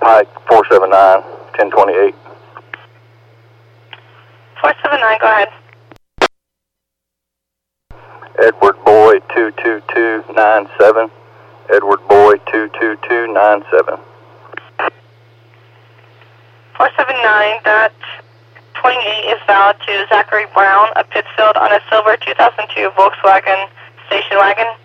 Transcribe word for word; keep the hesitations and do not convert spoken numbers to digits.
Pike, four seven nine, ten twenty-eight. four seven nine, go ahead. Edward Boy, two two two nine seven. Edward Boy, two two two nine seven. four seven nine, that twenty-eight is valid to Zachary Brown of Pittsfield on a silver two thousand two Volkswagen station wagon.